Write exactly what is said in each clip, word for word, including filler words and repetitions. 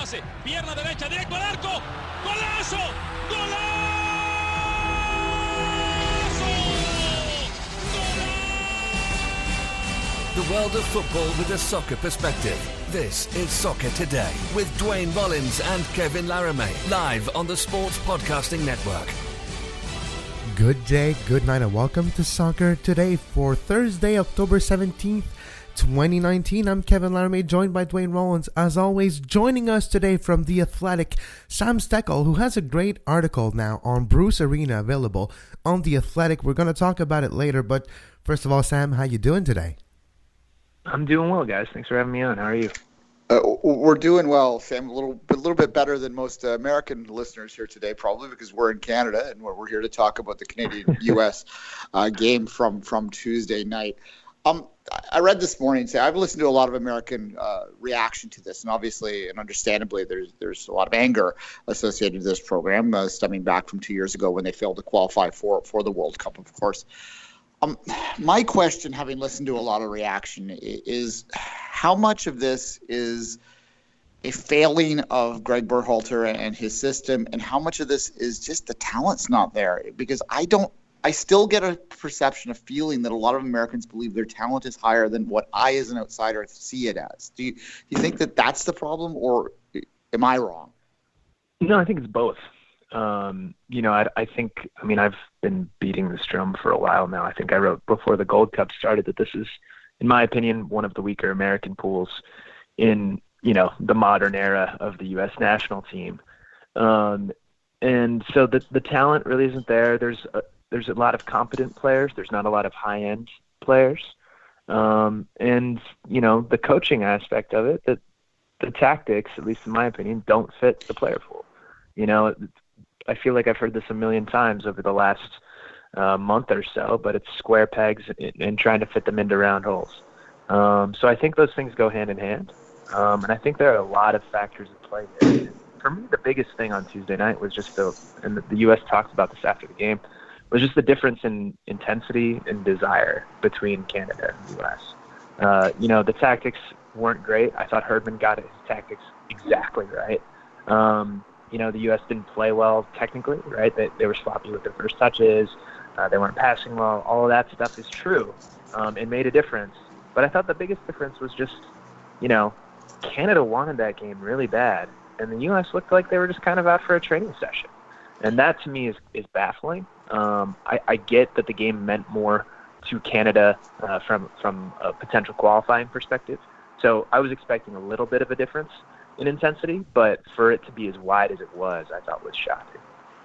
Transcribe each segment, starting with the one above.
pase, pierna derecha, directo al arco, golazo, golazo, golazo! The world of football with a soccer perspective. This is Soccer Today with Dwayne Rollins and Kevin Laramie, live on the Sports Podcasting Network. Good day, good night, and welcome to Soccer Today for Thursday, October seventeenth, twenty nineteen. I'm Kevin Laramie, joined by Dwayne Rollins. As always, joining us today from The Athletic, Sam Steckel, who has a great article now on Bruce Arena available on The Athletic. We're going to talk about it later, but first of all, Sam, how you doing today? I'm doing well, guys. Thanks for having me on. How are you? Uh, we're doing well, Sam. A little, a little bit better than most uh, American listeners here today, probably because we're in Canada and we're, we're here to talk about the Canadian-U S uh, game from from Tuesday night. Um, I read this morning. Say I've listened to a lot of American uh, reaction to this, and obviously and understandably, there's there's a lot of anger associated with this program, uh, stemming back from two years ago when they failed to qualify for for the World Cup, of course. Um, my question, having listened to a lot of reaction, is how much of this is a failing of Greg Berhalter and his system, and how much of this is just the talent's not there? Because I don't, I still get a perception, a feeling that a lot of Americans believe their talent is higher than what I, as an outsider, see it as. Do you, do you think that that's the problem, or am I wrong? No, I think it's both. Um, you know, I, I think, I mean, I've been beating this drum for a while now. I think I wrote before the Gold Cup started that this is, in my opinion, one of the weaker American pools in, you know, the modern era of the U S national team. Um, and so the the talent really isn't there. There's a, there's a lot of competent players. There's not a lot of high-end players. Um, and, you know, the coaching aspect of it, that the tactics, at least in my opinion, don't fit the player pool. You know, I feel like I've heard this a million times over the last uh, month or so, but it's square pegs and, and trying to fit them into round holes. Um, so I think those things go hand in hand. Um, and I think there are a lot of factors at play here. For me, the biggest thing on Tuesday night was just the, and the, the U S talked about this after the game, was just the difference in intensity and desire between Canada and the U S. Uh, you know, the tactics weren't great. I thought Herdman got his tactics exactly right. Um, You know, the U S didn't play well technically, right? They, they were sloppy with their first touches. Uh, they weren't passing well. All of that stuff is true. Um, it made a difference. But I thought the biggest difference was just, you know, Canada wanted that game really bad. And the U S looked like they were just kind of out for a training session. And that, to me, is, is baffling. Um, I, I get that the game meant more to Canada uh, from, from a potential qualifying perspective. So I was expecting a little bit of a difference in intensity, but for it to be as wide as it was, I thought was shocking.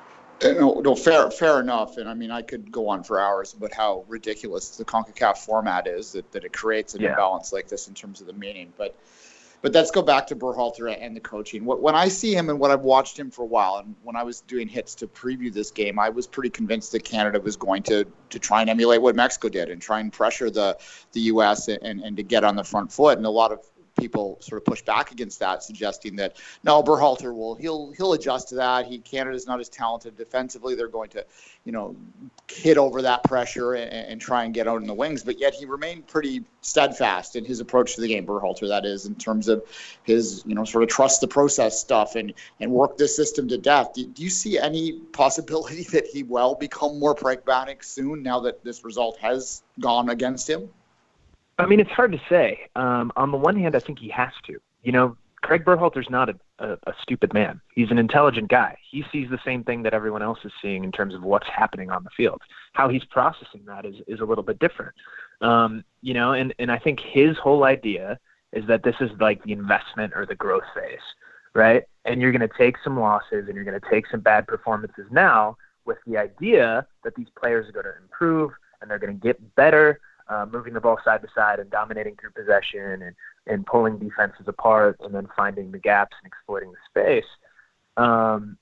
No, no, fair, fair enough. And I mean, I could go on for hours about how ridiculous the CONCACAF format is, that, that it creates an yeah. imbalance like this in terms of the meaning. But, but let's go back to Berhalter and the coaching. When I see him and what I've watched him for a while, and when I was doing hits to preview this game, I was pretty convinced that Canada was going to to try and emulate what Mexico did and try and pressure the the U S and and to get on the front foot. And a lot of people sort of push back against that, suggesting that no, Berhalter will he'll he'll adjust to that. He Canada's not as talented defensively. They're going to, you know, hit over that pressure and, and try and get out in the wings. But yet he remained pretty steadfast in his approach to the game, Berhalter, that is, in terms of his, you know, sort of trust the process stuff and and work this system to death. Do, do you see any possibility that he will become more pragmatic soon now that this result has gone against him? I mean, it's hard to say. Um, on the one hand, I think he has to. You know, Greg Berhalter's not a, a, a stupid man. He's an intelligent guy. He sees the same thing that everyone else is seeing in terms of what's happening on the field. How he's processing that is, is a little bit different. Um, you know, and, and I think his whole idea is that this is like the investment or the growth phase, right? And you're going to take some losses and you're going to take some bad performances now with the idea that these players are going to improve and they're going to get better. Uh, moving the ball side to side and dominating through possession and, and pulling defenses apart and then finding the gaps and exploiting the space. Um,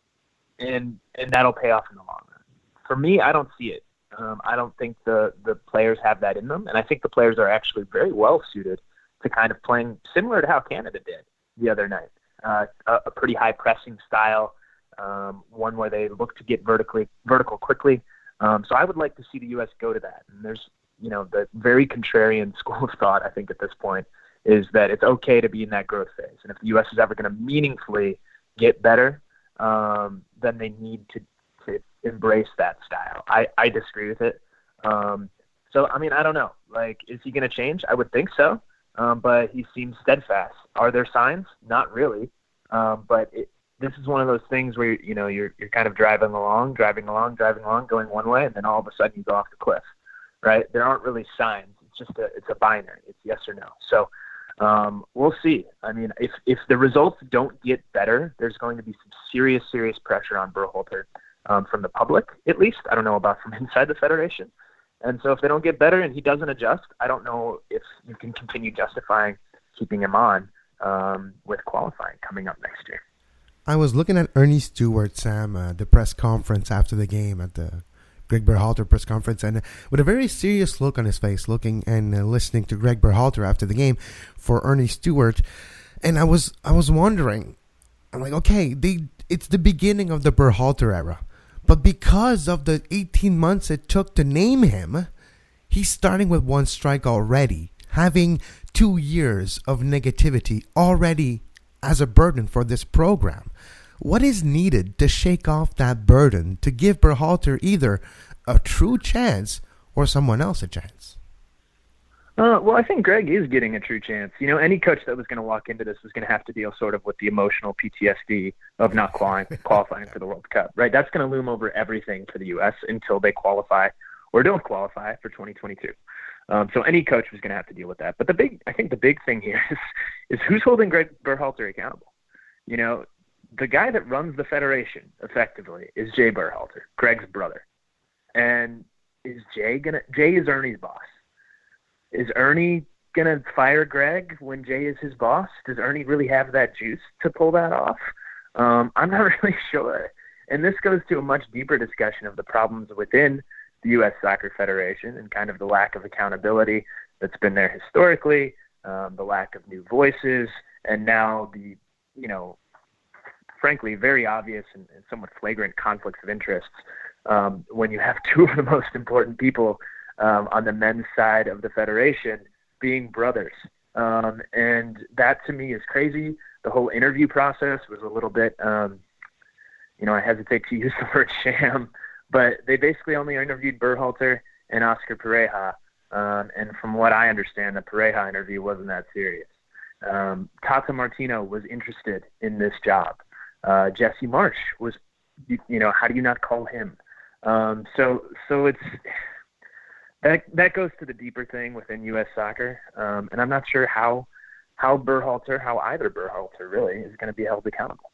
and and that'll pay off in the long run. For me, I don't see it. Um, I don't think the, the players have that in them. And I think the players are actually very well suited to kind of playing similar to how Canada did the other night. Uh, a, a pretty high pressing style, um, one where they look to get vertically vertical quickly. Um, so I would like to see the U S go to that. And there's, you know, the very contrarian school of thought, I think, at this point, is that it's okay to be in that growth phase. And if the U S is ever going to meaningfully get better, um, then they need to, to embrace that style. I, I disagree with it. Um, so, I mean, I don't know. Like, is he going to change? I would think so. Um, but he seems steadfast. Are there signs? Not really. Um, but it, this is one of those things where, you know, you're you're kind of driving along, driving along, driving along, going one way, and then all of a sudden you go off the cliff, right? There aren't really signs. It's just a it's a binary. It's yes or no. So um, we'll see. I mean, if if the results don't get better, there's going to be some serious, serious pressure on Berhalter um, from the public, at least. I don't know about from inside the federation. And so if they don't get better and he doesn't adjust, I don't know if you can continue justifying keeping him on um, with qualifying coming up next year. I was looking at Ernie Stewart, Sam, uh, the press conference after the game at the Greg Berhalter press conference, and uh, with a very serious look on his face, looking and uh, listening to Greg Berhalter after the game for Ernie Stewart, and I was I was wondering, I'm like, okay, they it's the beginning of the Berhalter era. But because of the eighteen months it took to name him, he's starting with one strike already, having two years of negativity already as a burden for this program. What is needed to shake off that burden to give Berhalter either a true chance or someone else a chance? Uh, well, I think Greg is getting a true chance. You know, any coach that was going to walk into this was going to have to deal sort of with the emotional P T S D of not qualifying, qualifying for the World Cup, right? That's going to loom over everything for the U S until they qualify or don't qualify for twenty twenty-two. Um, so any coach was going to have to deal with that. But the big, I think the big thing here is, is who's holding Greg Berhalter accountable? You know, the guy that runs the federation effectively is Jay Berhalter, Greg's brother. And is Jay going to, Jay is Ernie's boss. Is Ernie going to fire Greg when Jay is his boss? Does Ernie really have that juice to pull that off? Um, I'm not really sure. And this goes to a much deeper discussion of the problems within the U S Soccer Federation and kind of the lack of accountability that's been there historically, um, the lack of new voices, and now the, you know, frankly, very obvious and, and somewhat flagrant conflicts of interests um, when you have two of the most important people Um, on the men's side of the federation being brothers. Um, and that to me is crazy. The whole interview process was a little bit, um, you know, I hesitate to use the word sham, but they basically only interviewed Berhalter and Oscar Pareja. Um, and from what I understand, the Pareja interview wasn't that serious. Um, Tata Martino was interested in this job. Uh, Jesse Marsch was, you, you know, how do you not call him? Um, so, so it's, That that goes to the deeper thing within U S soccer, um, and I'm not sure how how Berhalter, how either Berhalter really is going to be held accountable.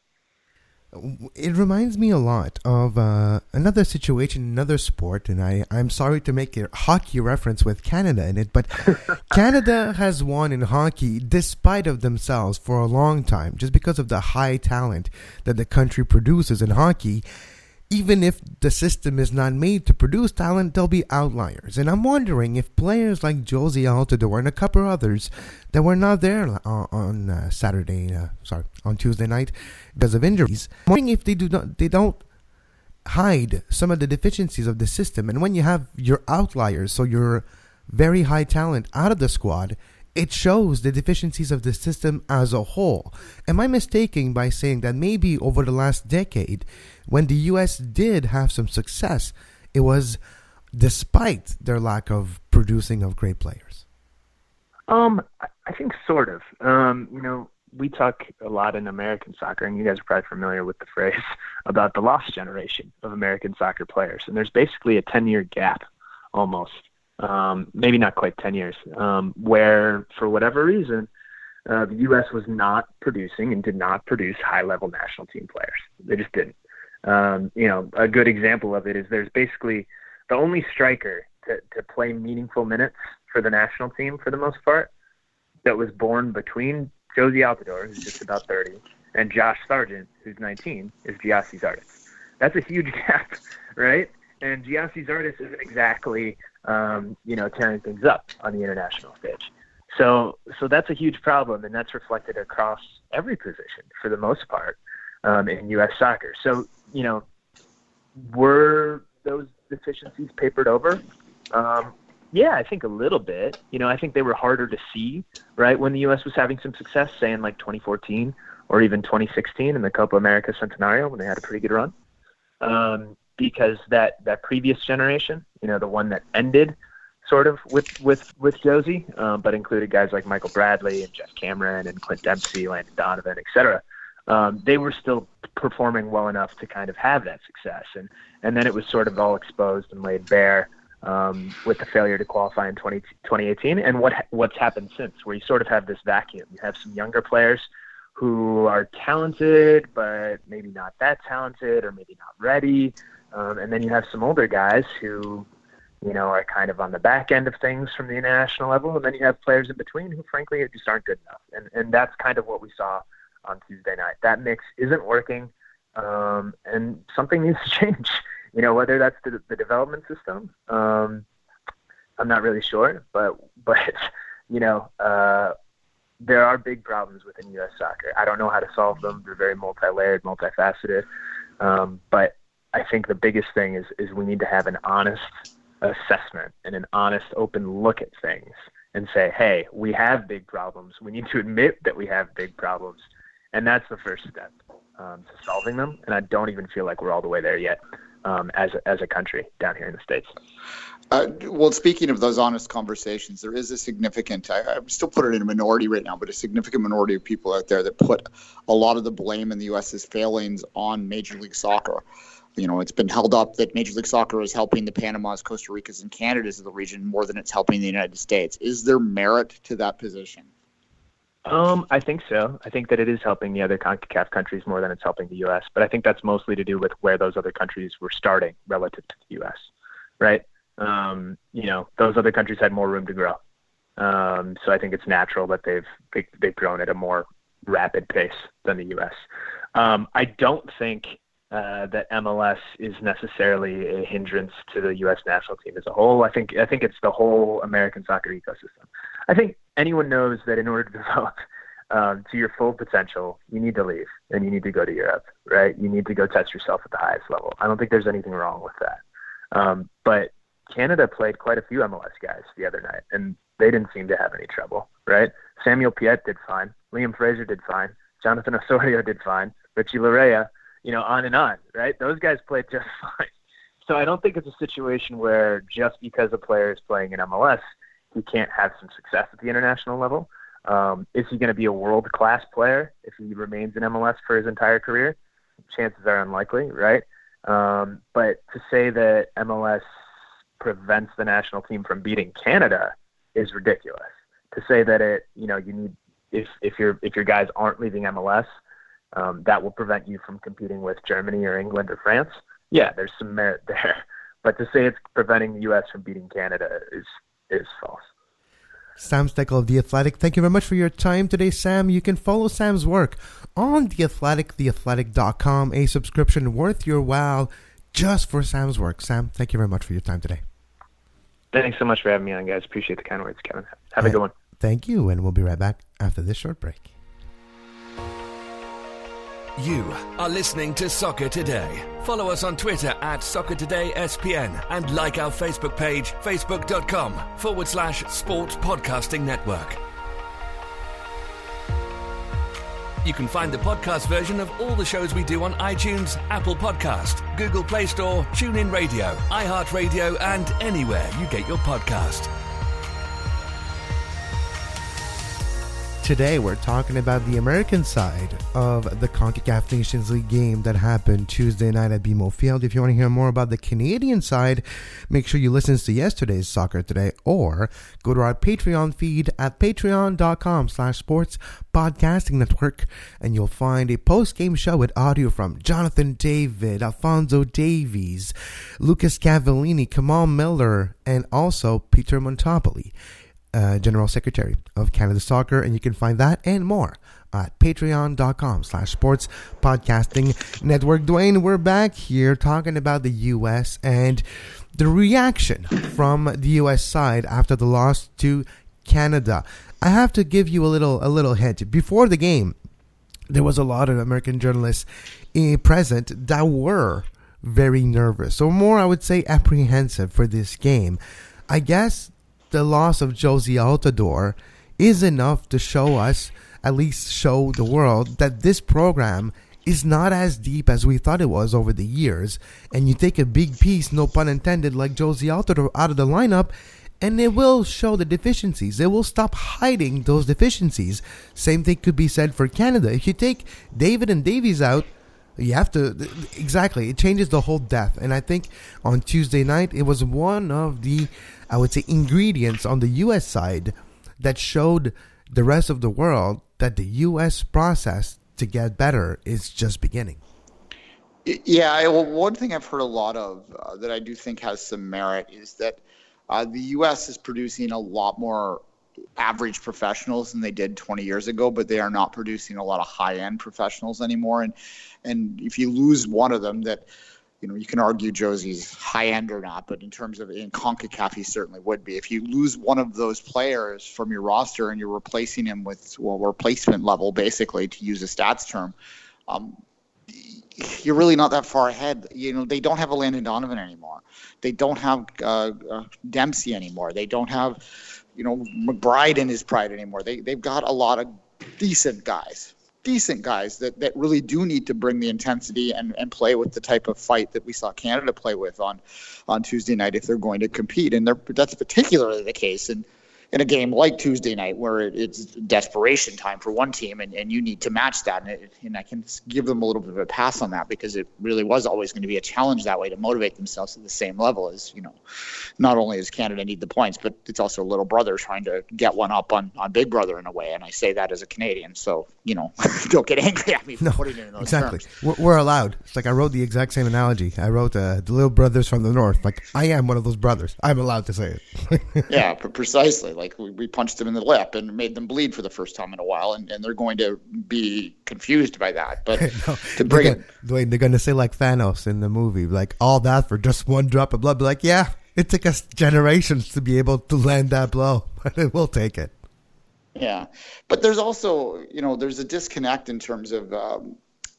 It reminds me a lot of uh, another situation, another sport, and I, I'm sorry to make a hockey reference with Canada in it, but Canada has won in hockey despite of themselves for a long time, just because of the high talent that the country produces in hockey. Even if the system is not made to produce talent, there'll be outliers. And I'm wondering if players like Jozy Altidore and a couple others that were not there on, on uh, Saturday, uh, sorry, on Tuesday night because of injuries, I'm wondering if they do not, they don't hide some of the deficiencies of the system. And when you have your outliers, so your very high talent out of the squad, it shows the deficiencies of the system as a whole. Am I mistaken by saying that maybe over the last decade, when the U S did have some success, it was despite their lack of producing of great players? Um, I think sort of. Um, you know, we talk a lot in American soccer, and you guys are probably familiar with the phrase about the lost generation of American soccer players. And there's basically a ten-year gap almost. Um, maybe not quite ten years, um, where for whatever reason, uh, the U S was not producing and did not produce high-level national team players. They just didn't. Um, you know, a good example of it is there's basically the only striker to, to play meaningful minutes for the national team for the most part that was born between Jozy Altidore, who's just about thirty, and Josh Sargent, who's nineteen, is Gyasi Zardes. That's a huge gap, right? And Gyasi Zardes isn't exactly, um, you know, tearing things up on the international stage. So, so that's a huge problem, and that's reflected across every position for the most part um, in U S soccer. So, you know, were those deficiencies papered over? Um, Yeah, I think a little bit. You know, I think they were harder to see, right, when the U S was having some success, say in like twenty fourteen or even twenty sixteen in the Copa America Centenario when they had a pretty good run. Um, because that, that previous generation, you know, the one that ended sort of with with, with Josie, um, but included guys like Michael Bradley and Jeff Cameron and Clint Dempsey, Landon Donovan, et cetera, um, they were still performing well enough to kind of have that success. And, and then it was sort of all exposed and laid bare Um, with the failure to qualify in twenty eighteen, and what what's happened since, where you sort of have this vacuum. You have some younger players who are talented, but maybe not that talented, or maybe not ready, um, and then you have some older guys who, you know, are kind of on the back end of things from the international level, and then you have players in between who, frankly, just aren't good enough. And and that's kind of what we saw on Tuesday night. That mix isn't working, um, and something needs to change. You know, whether that's the, the development system, um, I'm not really sure, but, but you know, uh, there are big problems within U S soccer. I don't know how to solve them. They're very multi-layered, multifaceted. Um, but I think the biggest thing is, is we need to have an honest assessment and an honest, open look at things and say, hey, we have big problems. We need to admit that we have big problems. And that's the first step um, to solving them. And I don't even feel like we're all the way there yet. Um, as a, as a country down here in the States. Uh, well, speaking of those honest conversations, there is a significant, I, I still put it in a minority right now, but a significant minority of people out there that put a lot of the blame in the U S's failings on Major League Soccer. You know, it's been held up that Major League Soccer is helping the Panamas, Costa Ricas, and Canadas of the region more than it's helping the United States. Is there merit to that position? Um, I think so. I think that it is helping the other CONCACAF countries more than it's helping the U S, but I think that's mostly to do with where those other countries were starting relative to the U S, right? Um, you know, those other countries had more room to grow. Um, so I think it's natural that they've, they, they've grown at a more rapid pace than the U S. Um, I don't think uh, that M L S is necessarily a hindrance to the U S national team as a whole. I think, I think it's the whole American soccer ecosystem. I think anyone knows that in order to develop um, to your full potential, you need to leave and you need to go to Europe, right? You need to go test yourself at the highest level. I don't think there's anything wrong with that. Um, but Canada played quite a few M L S guys the other night, and they didn't seem to have any trouble, right? Samuel Piette did fine. Liam Fraser did fine. Jonathan Osorio did fine. Richie Larea, you know, on and on, right? Those guys played just fine. So I don't think it's a situation where just because a player is playing in M L S, he can't have some success at the international level. Um, is he going to be a world-class player if he remains in M L S for his entire career? Chances are unlikely, right? Um, but to say that M L S prevents the national team from beating Canada is ridiculous. To say that it, you know, you need if if your if your guys aren't leaving M L S, um, that will prevent you from competing with Germany or England or France. Yeah, there's some merit there. But to say it's preventing the U S from beating Canada is is false. Sam Steckel of The Athletic, thank you very much for your time today, Sam. You can follow Sam's work on The Athletic, the athletic dot com, a subscription worth your while just for Sam's work. Sam, thank you very much for your time today. Thanks so much for having me on, guys. Appreciate the kind words, Kevin. Have a good one. Thank you, and we'll be right back after this short break. You are listening to Soccer Today. Follow us on Twitter at Soccer Today S P N and like our Facebook page, facebook.com forward slash Sports Podcasting Network. You can find the podcast version of all the shows we do on iTunes, Apple Podcast, Google Play Store, TuneIn Radio, iHeartRadio, and anywhere you get your podcast. Today we're talking about the American side of the CONCACAF Nations League game that happened Tuesday night at B M O Field. If you want to hear more about the Canadian side, make sure you listen to yesterday's Soccer Today or go to our Patreon feed at patreon.com slash sports podcasting network, and you'll find a post-game show with audio from Jonathan David, Alfonso Davies, Lucas Cavallini, Kamal Miller, and also Peter Montopoli, Uh, General Secretary of Canada Soccer, and you can find that and more at patreon.com slash sports podcasting network. Dwayne, we're back here talking about the U S and the reaction from the U S side after the loss to Canada. I have to give you a little a little hint. Before the game, there was a lot of American journalists uh, present that were very nervous, or more, I would say, apprehensive for this game. I guess the loss of Jozy Altidore is enough to show us, at least show the world, that this program is not as deep as we thought it was over the years. And you take a big piece, no pun intended, like Jozy Altidore out of the lineup, and it will show the deficiencies. It will stop hiding those deficiencies. Same thing could be said for Canada. If you take David and Davies out, you have to, exactly, it changes the whole depth. And I think on Tuesday night, it was one of the, I would say, ingredients on the U S side that showed the rest of the world that the U S process to get better is just beginning. Yeah, I, well, one thing I've heard a lot of uh, that I do think has some merit is that uh, the U S is producing a lot more average professionals than they did twenty years ago, but they are not producing a lot of high-end professionals anymore. And and if you lose one of them, that, you know, you can argue Jozy's high-end or not, but in terms of in CONCACAF, he certainly would be. If you lose one of those players from your roster and you're replacing him with, well, replacement level, basically, to use a stats term, um, you're really not that far ahead. You know, they don't have a Landon Donovan anymore. They don't have uh, uh, Dempsey anymore. They don't have, you know, McBride in his pride anymore. They, they've got a lot of decent guys. decent guys that, that really do need to bring the intensity and, and play with the type of fight that we saw Canada play with on, on Tuesday night if they're going to compete. And they're, that's particularly the case in, in a game like Tuesday night where it, it's desperation time for one team and, and you need to match that. And, it, and I can give them a little bit of a pass on that because it really was always going to be a challenge that way to motivate themselves at the same level as, you know, not only does Canada need the points, but it's also little brother trying to get one up on, on big brother in a way. And I say that as a Canadian. So, you know, don't get angry at me for no, putting it in those exactly. terms. We're, we're allowed. It's like I wrote the exact same analogy. I wrote uh, the little brothers from the north. Like I am one of those brothers. I'm allowed to say it. Yeah, precisely. Like we, we punched them in the lip and made them bleed for the first time in a while. And, and they're going to be confused by that. But no, to bring they're gonna, it. Dwayne, they're going to say like Thanos in the movie, like all that for just one drop of blood. Be like, yeah. It took us generations to be able to land that blow, but we'll take it. Yeah. But there's also, you know, there's a disconnect in terms of um,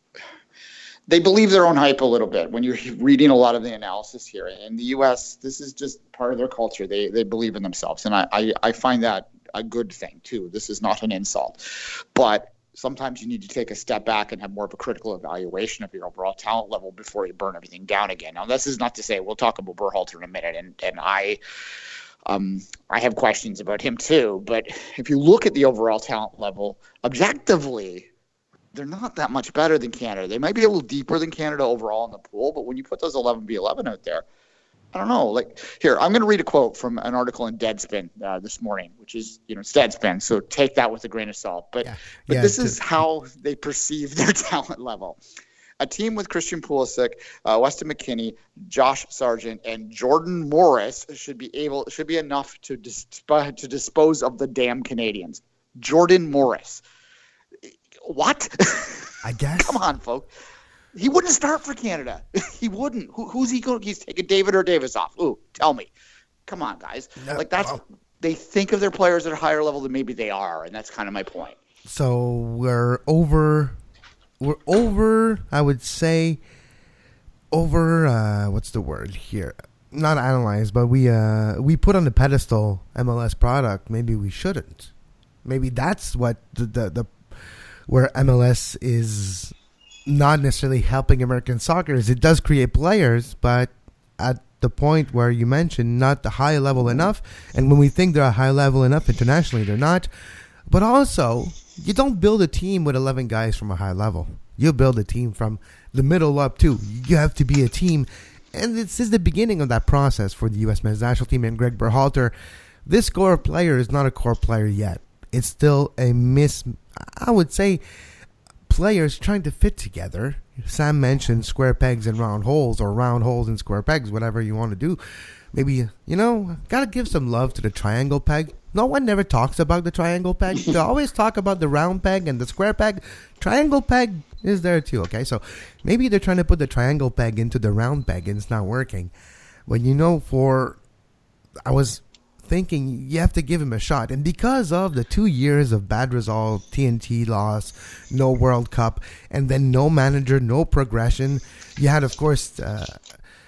they believe their own hype a little bit when you're reading a lot of the analysis here. In the U S, this is just part of their culture. They they believe in themselves. And I, I, I find that a good thing, too. This is not an insult. But sometimes you need to take a step back and have more of a critical evaluation of your overall talent level before you burn everything down again. Now, this is not to say we'll talk about Berhalter in a minute, and and I, um, I have questions about him too. But if you look at the overall talent level objectively, they're not that much better than Canada. They might be a little deeper than Canada overall in the pool, but when you put those eleven v eleven out there, I don't know. Like here, I'm going to read a quote from an article in Deadspin uh, this morning, which is, you know, it's Deadspin, so take that with a grain of salt. But, yeah. but yeah, this is how they perceive their talent level. A team with Christian Pulisic, uh, Weston McKennie, Josh Sargent, and Jordan Morris should be able should be enough to disp- to dispose of the damn Canadians. Jordan Morris, what? I guess. Come on, folks. He wouldn't start for Canada. He wouldn't. Who, who's he going? He's taking David or Davis off. Ooh, tell me. Come on, guys. No, like that's. Well, they think of their players at a higher level than maybe they are, and that's kind of my point. So we're over. We're over. I would say over. Uh, what's the word here? Not analyze, but we uh, we put on the pedestal M L S product. Maybe we shouldn't. Maybe that's what the the, the where M L S is. Not necessarily helping American soccer is it does create players, but at the point where you mentioned not the high level enough, and when we think they're a high level enough internationally, they're not. But also, you don't build a team with eleven guys from a high level. You build a team from the middle up too. You have to be a team, and this is the beginning of that process for the U S men's national team and Greg Berhalter. This core player is not a core player yet. It's still a miss. I would say. Players trying to fit together. Sam mentioned square pegs and round holes, or round holes and square pegs, whatever you want to do. Maybe, you know, gotta give some love to the triangle peg. No one never talks about the triangle peg. They always talk about the round peg and the square peg. Triangle peg is there too, okay? So maybe they're trying to put the triangle peg into the round peg and it's not working. But you know, for I was thinking you have to give him a shot, and because of the two years of bad result, T N T loss, no World Cup, and then no manager, no progression, you had of course uh,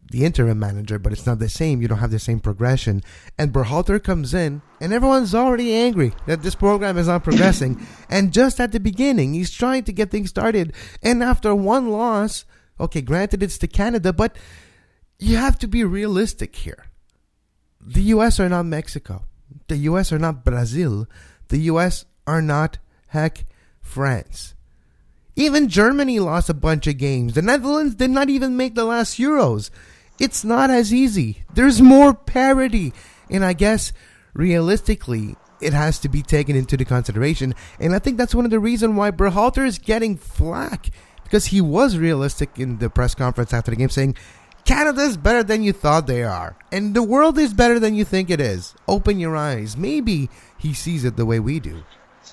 the interim manager, but it's not the same. You don't have the same progression. And Berhalter comes in, and everyone's already angry that this program is not progressing. And just at the beginning, he's trying to get things started. And after one loss, okay, granted it's to Canada, but you have to be realistic here. The U S are not Mexico. The U S are not Brazil. The U S are not, heck, France. Even Germany lost a bunch of games. The Netherlands did not even make the last Euros. It's not as easy. There's more parity. And I guess, realistically, it has to be taken into the consideration. And I think that's one of the reasons why Berhalter is getting flack. Because he was realistic in the press conference after the game, saying, Canada's better than you thought they are. And the world is better than you think it is. Open your eyes. Maybe he sees it the way we do.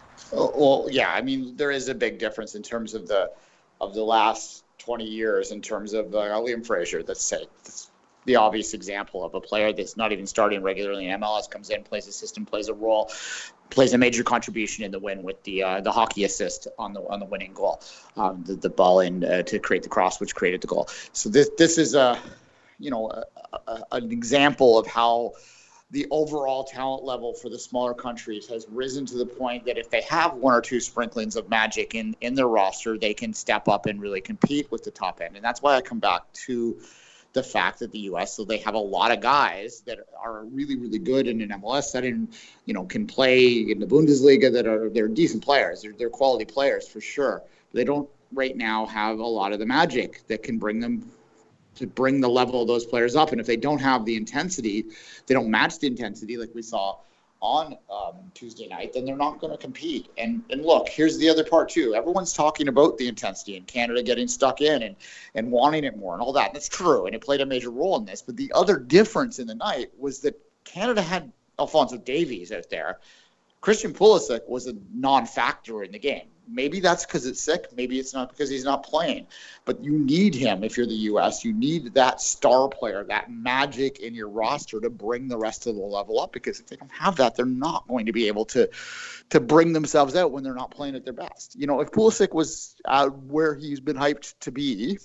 Well, yeah, I mean, there is a big difference in terms of the of the last twenty years in terms of uh, Liam Fraser. Let's say that's the obvious example of a player that's not even starting regularly in M L S, comes in, plays a system, plays a role, plays a major contribution in the win with the uh, the hockey assist on the on the winning goal, um, the the ball in uh, to create the cross, which created the goal. So this this is a you know a, a, an example of how the overall talent level for the smaller countries has risen to the point that if they have one or two sprinklings of magic in, in their roster, they can step up and really compete with the top end. And that's why I come back to the fact that the U S, so they have a lot of guys that are really, really good in an M L S setting, you know, can play in the Bundesliga, that are, they're decent players. They're, they're quality players for sure. But they don't right now have a lot of the magic that can bring them to bring the level of those players up. And if they don't have the intensity, they don't match the intensity like we saw on um, Tuesday night, then they're not going to compete. And and look, here's the other part too. Everyone's talking about the intensity and Canada getting stuck in and, and wanting it more and all that. That's true. And it played a major role in this. But the other difference in the night was that Canada had Alphonso Davies out there. Christian Pulisic was a non-factor in the game. Maybe that's because it's sick. Maybe it's not because he's not playing. But you need him if you're the U S. You need that star player, that magic in your roster to bring the rest of the level up, because if they don't have that, they're not going to be able to to bring themselves out when they're not playing at their best. You know, if Pulisic was uh, where he's been hyped to be,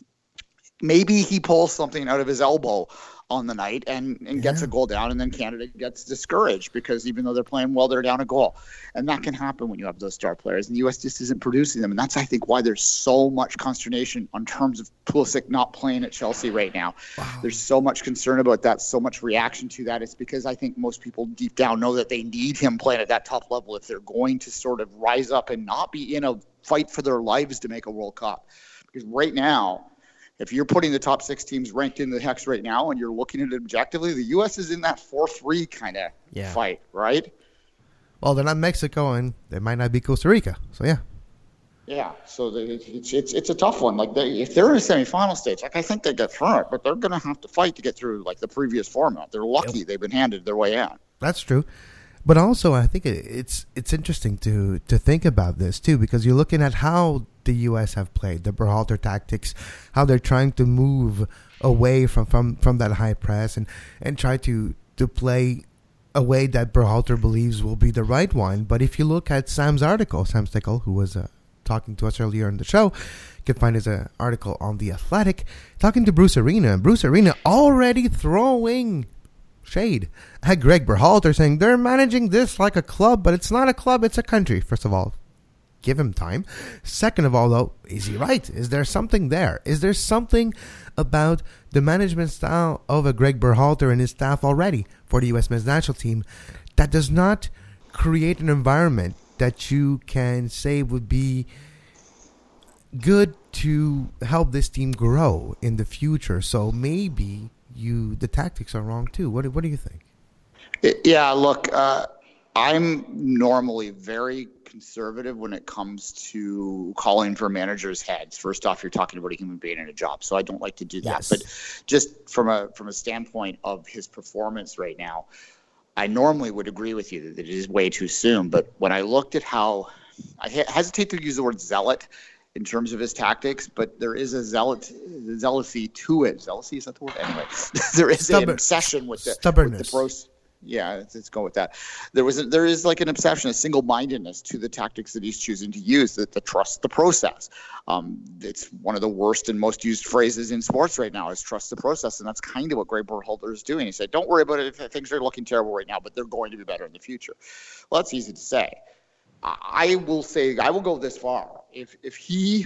maybe he pulls something out of his elbow on the night and, and gets yeah. a goal down, and then Canada gets discouraged because even though they're playing well, they're down a goal. And that can happen when you have those star players, and the U S just isn't producing them. And that's, I think, why there's so much consternation on terms of Pulisic not playing at Chelsea right now. Wow. There's so much concern about that, so much reaction to that. It's because I think most people deep down know that they need him playing at that top level if they're going to sort of rise up and not be in a fight for their lives to make a World Cup. Because right now, if you're putting the top six teams ranked in the hex right now and you're looking at it objectively, the U S is in that four three kind of yeah. fight, right? Well, they're not Mexico, and they might not be Costa Rica. So, yeah. Yeah, so the, it's it's it's a tough one. Like, they, if they're in a semifinal stage, like I think they get through it, but they're going to have to fight to get through, like, the previous format. They're lucky yep. they've been handed their way in. That's true. But also, I think it's it's interesting to, to think about this, too, because you're looking at how the U S have played, the Berhalter tactics, how they're trying to move away from, from, from that high press and, and try to, to play a way that Berhalter believes will be the right one. But if you look at Sam's article, Sam Stickle, who was uh, talking to us earlier in the show, you can find his uh, article on The Athletic, talking to Bruce Arena. Bruce Arena already throwing shade at Greg Berhalter, saying they're managing this like a club, but it's not a club, it's a country. First of all, give him time. Second of all, though, is he right? Is there something there? Is there something about the management style of a Greg Berhalter and his staff already for the U S men's national team that does not create an environment that you can say would be good to help this team grow in the future? So maybe you the tactics are wrong too. What, what do you think? Yeah, look, uh, I'm normally very conservative when it comes to calling for managers' heads. First off, you're talking about a human being in a job, so I don't like to do that. Yes. But just from a from a standpoint of his performance right now, I normally would agree with you that it is way too soon. But when I looked at how, I hesitate to use the word zealot in terms of his tactics, but there is a zealot, zealousy to it. Zealousy, is that the word? Anyway, there is Stubborn. an obsession with the, Stubbornness. With the pros. Yeah, let's, let's go with that. There was a, there is like an obsession, a single-mindedness to the tactics that he's choosing to use, that the trust the process. Um, it's one of the worst and most used phrases in sports right now is trust the process, and that's kind of what Greg Berhalter is doing. He said, don't worry about it if things are looking terrible right now, but they're going to be better in the future. Well, that's easy to say. I will say, I will go this far. If if he,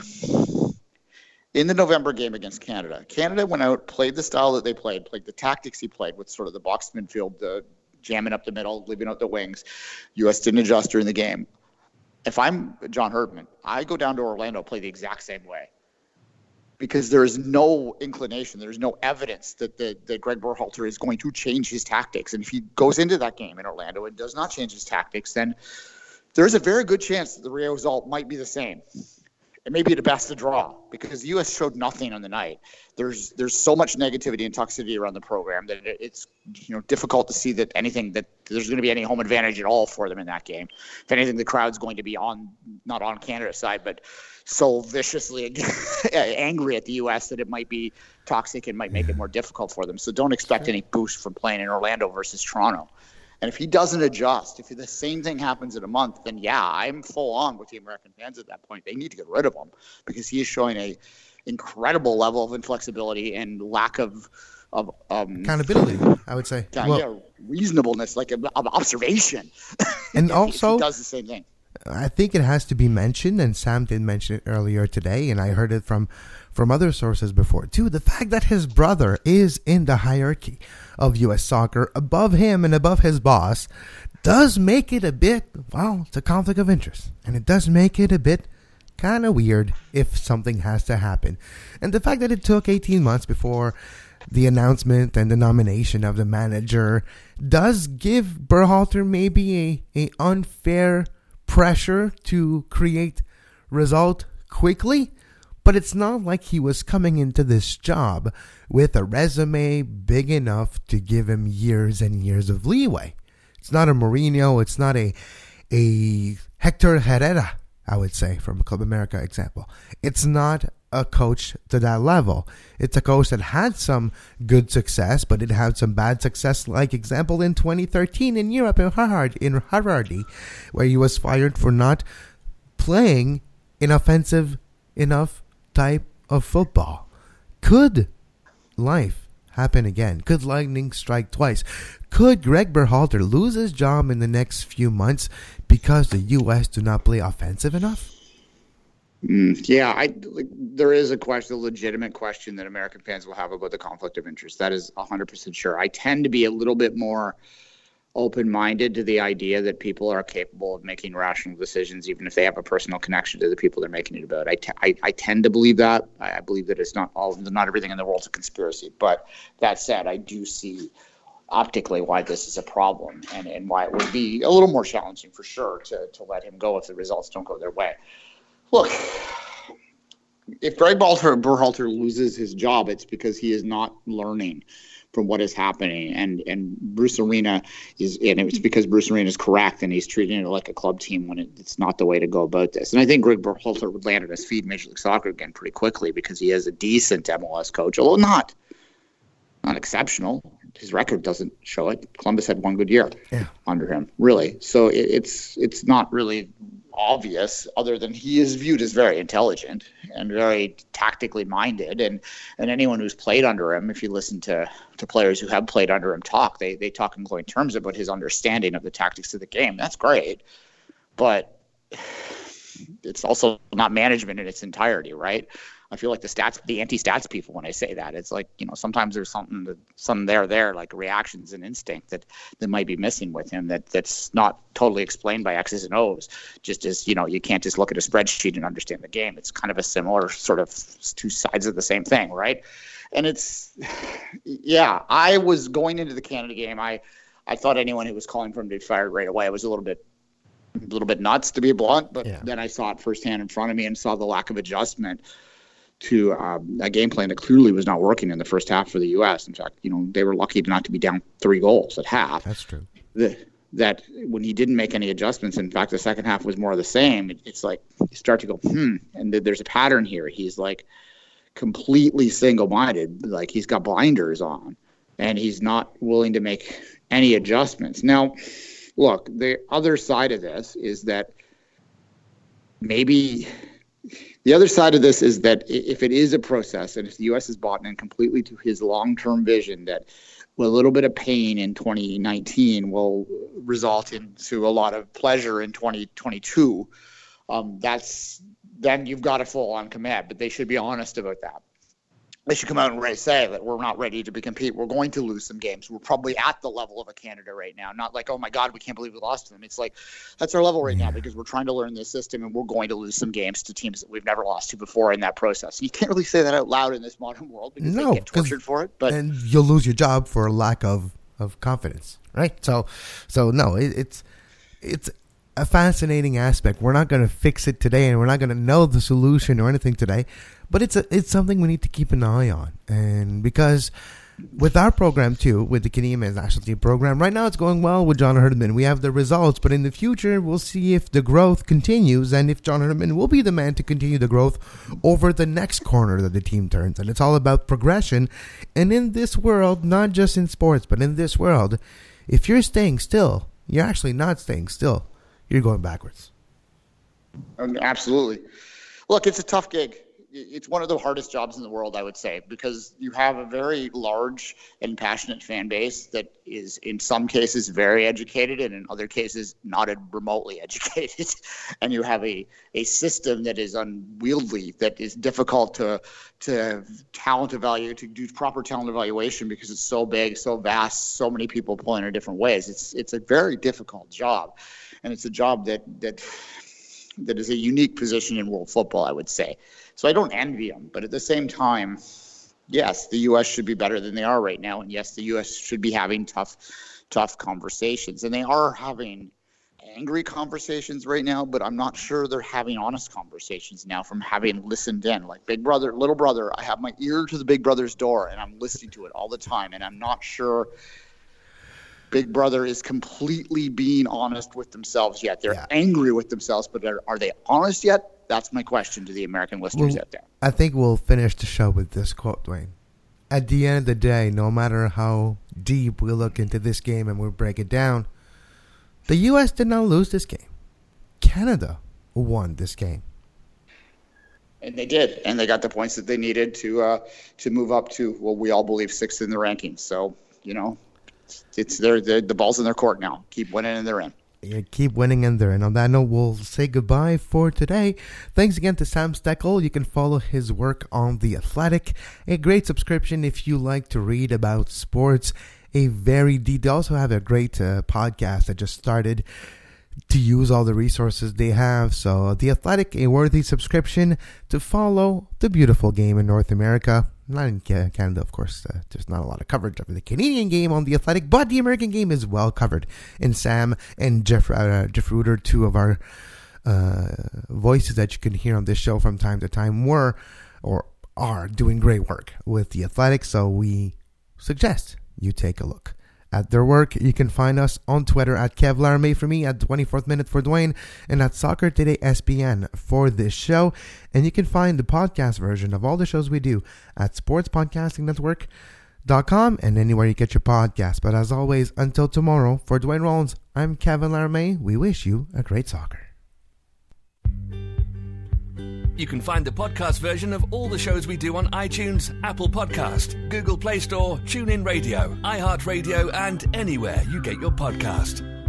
in the November game against Canada, Canada went out, played the style that they played, played the tactics he played with sort of the box midfield, the jamming up the middle, leaving out the wings. U S didn't adjust during the game. If I'm John Herdman, I go down to Orlando, play the exact same way. Because there is no inclination, there's no evidence that, the, that Greg Berhalter is going to change his tactics. And if he goes into that game in Orlando and does not change his tactics, then there's a very good chance that the result might be the same. It may be the best to draw because the U S showed nothing on the night. There's there's so much negativity and toxicity around the program that it, it's you know difficult to see that anything that there's going to be any home advantage at all for them in that game. If anything, the crowd's going to be on not on Canada's side, but so viciously angry at the U S that it might be toxic and might make it more difficult for them. So don't expect any boost from playing in Orlando versus Toronto. And if he doesn't adjust, if the same thing happens in a month, then yeah, I'm full on with the American fans at that point. They need to get rid of him because he is showing a incredible level of inflexibility and lack of of um, accountability, I would say. Yeah, well, yeah reasonableness, like of observation. And if, also, if he does the same thing. I think it has to be mentioned, and Sam did mention it earlier today, and I heard it from, from other sources before too, the fact that his brother is in the hierarchy of U S soccer above him and above his boss does make it a bit, well, it's a conflict of interest. And it does make it a bit kind of weird if something has to happen. And the fact that it took eighteen months before the announcement and the nomination of the manager does give Berhalter maybe a, a unfair pressure to create result quickly, but it's not like he was coming into this job with a resume big enough to give him years and years of leeway. It's not a Mourinho, it's not a a Hector Herrera, I would say, from a Club America example. It's not a coach to that level. It's a coach that had some good success, but it had some bad success, like example in twenty thirteen in Europe in Harvard, in Harvardy, where he was fired for not playing an offensive enough type of football. Could life happen again? Could lightning strike twice? Could Greg Berhalter lose his job in the next few months because the U S do not play offensive enough? Mm, yeah, I, like, there is a question, a legitimate question that American fans will have about the conflict of interest. That is one hundred percent sure. I tend to be a little bit more open-minded to the idea that people are capable of making rational decisions, even if they have a personal connection to the people they're making it about. I, t- I, I tend to believe that. I, I believe that it's not all, not everything in the world's a conspiracy. But that said, I do see optically why this is a problem and, and why it would be a little more challenging for sure to, to let him go if the results don't go their way. Look, if Greg Berhalter loses his job, it's because he is not learning from what is happening. And and Bruce Arena is, and it's because Bruce Arena is correct and he's treating it like a club team when it, it's not the way to go about this. And I think Greg Berhalter would land on his feet in Major League Soccer again pretty quickly because he is a decent M L S coach, although not not exceptional. His record doesn't show it. Columbus had one good year yeah. under him, really. So it, it's it's not really obvious, other than he is viewed as very intelligent and very tactically minded, and and anyone who's played under him, if you listen to to players who have played under him talk, they they talk in glowing terms about his understanding of the tactics of the game. That's great, but it's also not management in its entirety, right? I feel like the stats, the anti-stats people, when I say that, it's like, you know, sometimes there's something that, something there, there, like reactions and instinct that, that might be missing with him that that's not totally explained by X's and O's. Just as, you know, you can't just look at a spreadsheet and understand the game. It's kind of a similar sort of two sides of the same thing, right? And it's, yeah, I was going into the Canada game. I, I thought anyone who was calling for him to be fired right away, I was a little bit, a little bit nuts, to be blunt, but yeah. Then I saw it firsthand in front of me and saw the lack of adjustment to um, a game plan that clearly was not working in the first half for the U S. In fact, you know, they were lucky not to be down three goals at half. That's true. The, that when he didn't make any adjustments, in fact, the second half was more of the same. It, it's like you start to go, hmm, and th- there's a pattern here. He's like completely single-minded, like he's got blinders on, and he's not willing to make any adjustments. Now, look, the other side of this is that maybe the other side of this is that if it is a process and if the U S is bought in completely to his long-term vision, that a little bit of pain in twenty nineteen will result into a lot of pleasure in twenty twenty-two, um, that's then you've got a full-on commit, but they should be honest about that. They should come out and say that we're not ready to be compete. We're going to lose some games. We're probably at the level of a Canada right now. Not like, oh my God, we can't believe we lost to them. It's like, that's our level right now because we're trying to learn this system and we're going to lose some games to teams that we've never lost to before in that process. You can't really say that out loud in this modern world because no, they get tortured for it. But and you'll lose your job for a lack of, of confidence, right? So, so no, it, it's it's a fascinating aspect. We're not going to fix it today, and we're not going to know the solution or anything today. But it's a, it's something we need to keep an eye on. And because with our program, too, with the Canadian Men's National Team program, right now it's going well with John Herdman. We have the results, but in the future, we'll see if the growth continues and if John Herdman will be the man to continue the growth over the next corner that the team turns. And it's all about progression. And in this world, not just in sports, but in this world, if you're staying still, you're actually not staying still. You're going backwards. Absolutely. Look, it's a tough gig. It's one of the hardest jobs in the world, I would say, because you have a very large and passionate fan base that is in some cases very educated and in other cases not remotely educated. And you have a, a system that is unwieldy, that is difficult to to talent evaluate, to do proper talent evaluation because it's so big, so vast, so many people pulling in different ways. It's it's a very difficult job. And it's a job that that that is a unique position in world football, I would say. So I don't envy them, but at the same time, yes, the U S should be better than they are right now, and yes, the U S should be having tough, tough conversations, and they are having angry conversations right now. But I'm not sure they're having honest conversations now from having listened in. Like Big Brother, Little Brother, I have my ear to the Big Brother's door, and I'm listening to it all the time, and I'm not sure Big Brother is completely being honest with themselves yet. They're yeah. angry with themselves, but are, are they honest yet? That's my question to the American listeners well, out there. I think we'll finish the show with this quote, Dwayne. At the end of the day, no matter how deep we look into this game and we break it down, the U S did not lose this game. Canada won this game. And they did. And they got the points that they needed to uh, to move up to, well, we all believe, sixth in the rankings. So, you know, it's their, their, the ball's in their court now. Keep winning and they're in. Yeah, keep winning in there. And on that note, we'll say goodbye for today. Thanks again to Sam Steckel. You can follow his work on The Athletic. A great subscription if you like to read about sports. A very deep. They also have a great uh, podcast that just started to use all the resources they have. So The Athletic, a worthy subscription to follow the beautiful game in North America. Not in Canada, of course. Uh, there's not a lot of coverage of the Canadian game on The Athletic, but the American game is well covered. And Sam and Jeff, uh, Jeff Ruder, two of our uh, voices that you can hear on this show from time to time, were or are doing great work with The Athletic. So we suggest you take a look at their work. You can find us on Twitter at Kev Laramie for me, at twenty-fourth Minute for Dwayne, and at Soccer Today S P N for this show. And you can find the podcast version of all the shows we do at sports podcasting network dot com and anywhere you get your podcast. But as always, until tomorrow, for Dwayne Rollins, I'm Kevin Laramie. We wish you a great soccer. You can find the podcast version of all the shows we do on iTunes, Apple Podcast, Google Play Store, TuneIn Radio, iHeartRadio, and anywhere you get your podcast.